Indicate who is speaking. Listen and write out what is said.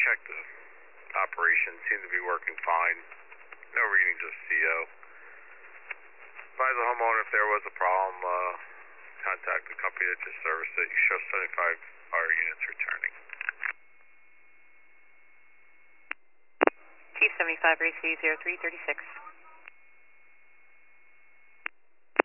Speaker 1: checked the operation. Seemed to be working fine. No readings of CO. Advise the homeowner if there was a problem, contact the company that just serviced it. You show 75 units returning.
Speaker 2: T75 receive 0336.